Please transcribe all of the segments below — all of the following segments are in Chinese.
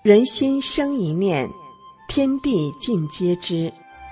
人心生一念，天地尽皆知。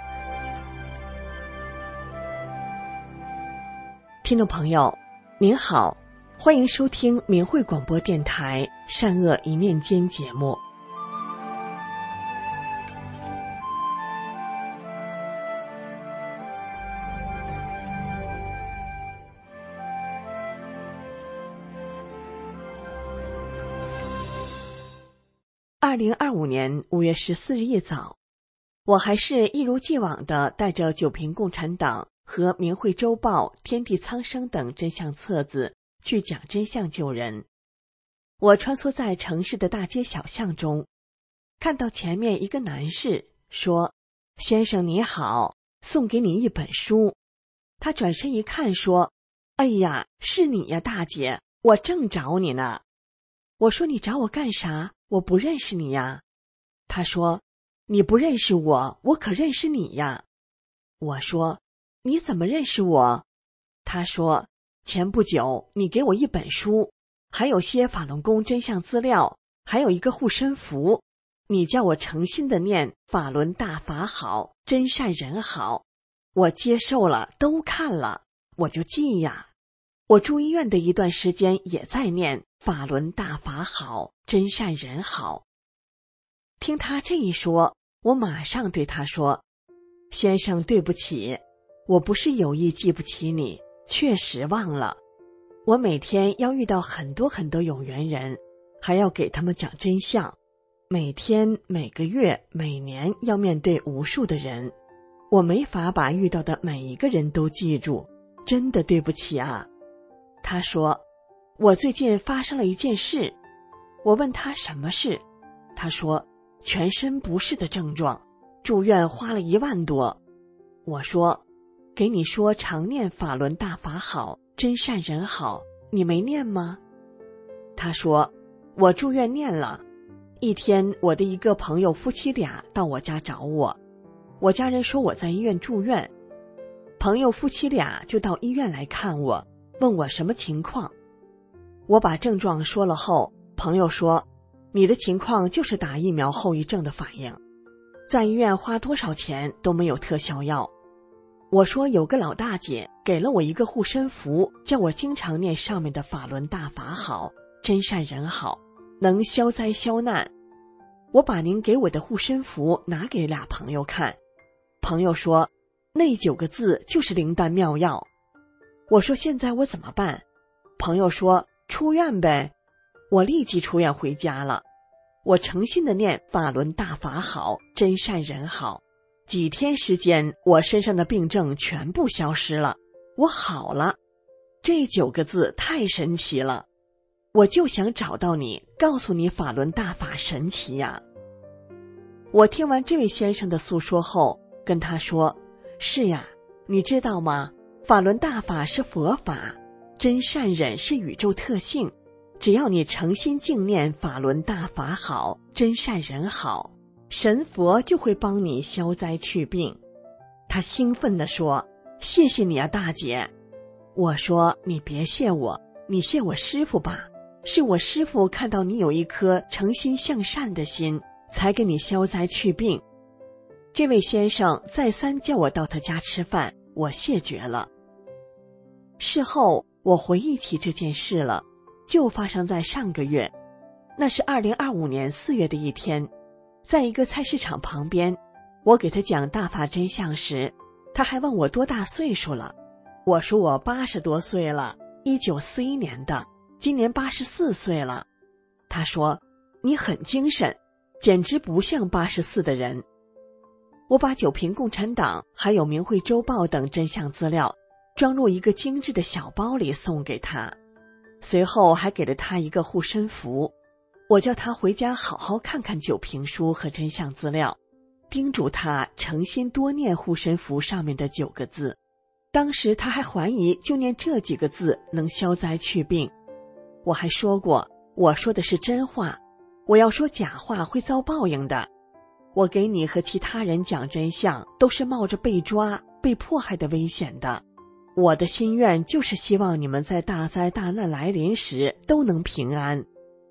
听众朋友您好，欢迎收听明慧广播电台善恶一念间节目。2025年5月14日一早，我还是一如既往地带着九评共产党和明慧周报、天地苍生等真相册子去讲真相救人。我穿梭在城市的大街小巷中，看到前面一个男士说：“先生你好，送给你一本书。”他转身一看说：“哎呀，是你呀，大姐，我正找你呢。”我说：“你找我干啥？我不认识你呀。”他说：“你不认识我，我可认识你呀。”我说：“你怎么认识我？”他说：“前不久你给我一本书，还有些法轮功真相资料，还有一个护身符，你叫我诚心的念法轮大法好，真善人好。我接受了，都看了，我就记呀。我住医院的一段时间也在念法轮大法好，真善人好。”听他这一说，我马上对他说：“先生对不起，我不是有意记不起你，确实忘了。我每天要遇到很多有缘人，还要给他们讲真相，每天、每个月、每年要面对无数的人，我没法把遇到的每一个人都记住，真的对不起啊。”他说：“我最近发生了一件事。”我问他什么事，他说：“全身不适的症状，住院花了1万多。”我说：“给你说常念法轮大法好，真善人好，你没念吗？”他说：“我住院念了。一天，我的一个朋友夫妻俩到我家找我，我家人说我在医院住院，朋友夫妻俩就到医院来看我，问我什么情况。我把症状说了后，朋友说：“你的情况就是打疫苗后遗症的反应，在医院花多少钱都没有特效药。”我说：“有个老大姐给了我一个护身符，叫我经常念上面的法轮大法好，真善人好，能消灾消难。”我把您给我的护身符拿给俩朋友看，朋友说那9个字就是灵丹妙药。我说：“现在我怎么办？”朋友说：“出院呗。”我立即出院回家了。我诚心的念法轮大法好，真善人好。几天时间，我身上的病症全部消失了，我好了。这9个字太神奇了，我就想找到你，告诉你法轮大法神奇呀。我听完这位先生的诉说后，跟他说：“是呀，你知道吗？法轮大法是佛法，真善忍是宇宙特性，只要你诚心敬念法轮大法好，真善人好，神佛就会帮你消灾去病。”他兴奋地说：“谢谢你啊，大姐。”我说：“你别谢我，你谢我师父吧，是我师父看到你有一颗诚心向善的心，才给你消灾去病。”这位先生再三叫我到他家吃饭，我谢绝了。事后我回忆起这件事了，就发生在上个月。那是2025年4月的一天，在一个菜市场旁边，我给他讲大法真相时，他还问我多大岁数了。我说我80多岁了，1941年的，今年84岁了。他说：“你很精神，简直不像84的人。”我把九评共产党还有明慧周报等真相资料装入一个精致的小包里送给他，随后还给了他一个护身符。我叫他回家好好看看九评书和真相资料，叮嘱他诚心多念护身符上面的9个字。当时他还怀疑就念这几个字能消灾去病。我还说过，我说的是真话，我要说假话会遭报应的。我给你和其他人讲真相，都是冒着被抓、被迫害的危险的。我的心愿就是希望你们在大灾大难来临时都能平安。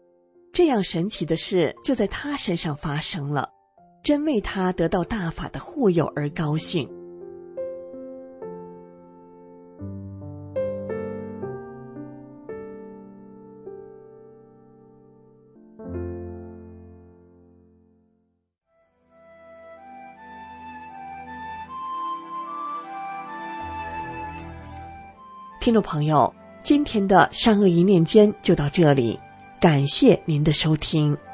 这样神奇的事就在他身上发生了，真为他得到大法的护佑而高兴。听众朋友，今天的善恶一念间就到这里，感谢您的收听。